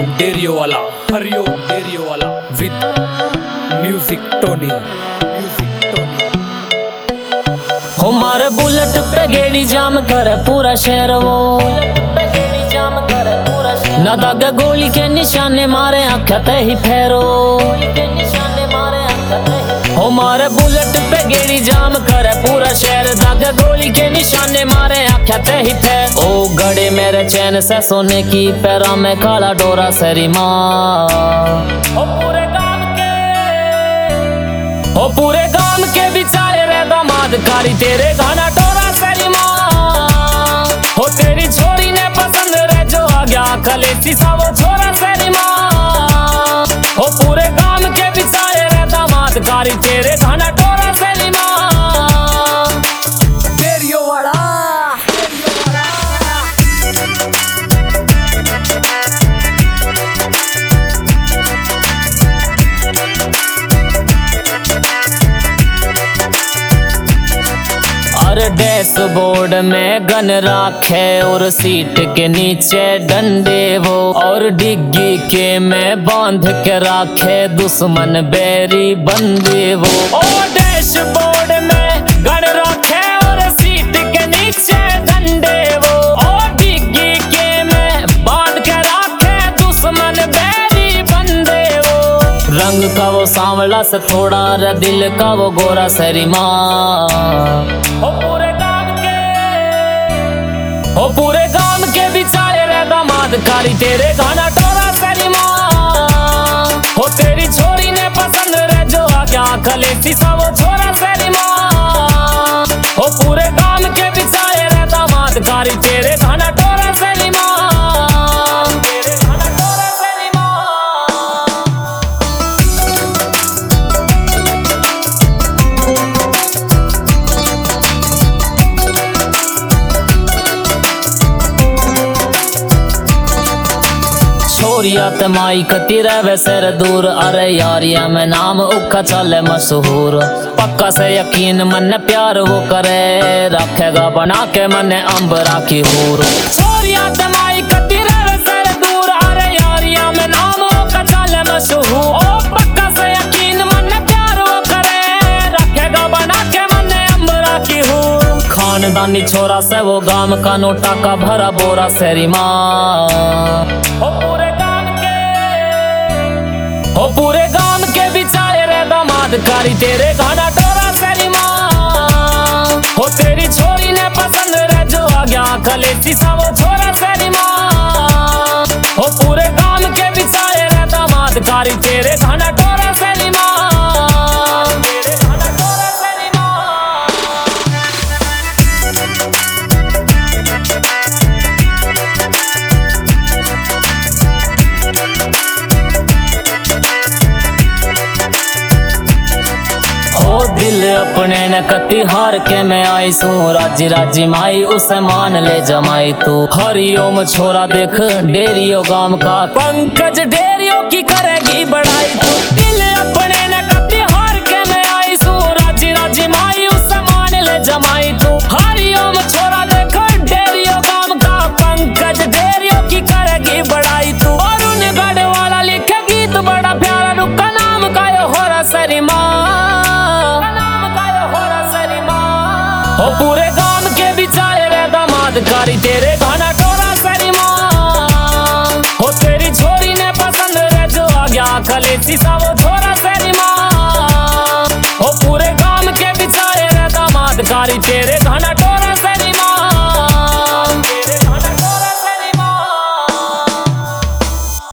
Dario वाला with music Tony. हमारे bullet पे गेड़ी जाम करे पूरा शहर वो, न दागे गोली के निशाने मारे आँखें ते ही फेरो। हमारे बुलेट पे गेड़ी जाम करे पूरा शहर, दागे गोली के निशाने मारे आँखें ते ही फेर। ओ गड़े मेरे चैन से सोने की, पैरा में काला डोरा सरी माँ। पूरे गांव के बिचारे रे दामाद कारी, तेरे गाना टोरा सरी माँ। हो तेरी छोरी ने पसंद रे जो आ गया खलेसी सा वो छोरा सरी माँ। हो पूरे गांव के बिचारे रे दामाद कारी, तेरे गाना टोरा सरी माँ। डेरियो वाला और डैशबोर्ड में गन राखे और सीट के नीचे डंडे वो, और डिग्गी के में बांध के राखे दुश्मन बैरी बंदे वो। और डैशबोर्ड में गन राखे और सीट के नीचे डंडे वो, और डिग्गी के में बांध के राखे दुश्मन बैरी बंदे वो। रंग का वो सांवला से थोड़ा रे, दिल का वो गोरा सरी माँ। पूरे गांव के बिचारे रे दामाद कारी, तेरे गाना टोरा सरी माँ। हो तेरी छोरी ने पसंद रे जो आ गया खलेसी सा वो छोरा सरी माँ। हो पूरे गांव के बिचारे रे दामाद कारी, तेरे गाना टोरा सरी माँ। छोरिया ते माई कती रहे सर दूर, अरे यारिया में नाम उखा चले मशहूर। पक्का से यकीन मन प्यार वो करे, रखेगा बना के मन अंब राखी हूर। छोरिया ते माई कती रहे सर दूर, अरे यारिया में नाम उखा चले मशहूर। पक्का से यकीन मन प्यार वो करे, रखेगा बना के मन अंब राखी हूर। खानदानी छोरा से वो गांव का नोटा का भरा बोरा सरी माँ। पूरे गांव के बिचारे रे दामाद कारी, तेरे गाना टोरा सरी माँ। हो तेरी छोरी ने पसंद रे जो आ गया खलेसी सा वो छोरा सरी माँ। हो पूरे गांव के बिचारे रे दामाद कारी, तेरे गाना टोरा सरी माँ। दिल अपने न कति हार के मैं आई सू, राजी राजी माई उसे मान ले जमाई तू। हरिओम छोरा देख डेरियो गांव का, पंकज डेरियो की करेगी बढ़ाई तू। दिल अपने न कति हार के मैं आई सू, राजी राजी माई उसे मान ले जमाई तू। हरिओम छोरा देख डेरियो गांव का, पंकज डेरियो की करेगी बढ़ाई तू। और उन गढ़ वाला लिखे गीत बड़ा प्यारा, रुका नाम का यो होरा सरी माँ। हो पूरे गांव के बिचारे रे दामाद कारी, तेरे गाना टोरा सरी माँ। हो तेरी छोरी ने पसंद रे जो आ गया खलेसी सा वो छोरा सरी माँ। हो पूरे गांव के बिचारे रे दामाद कारी।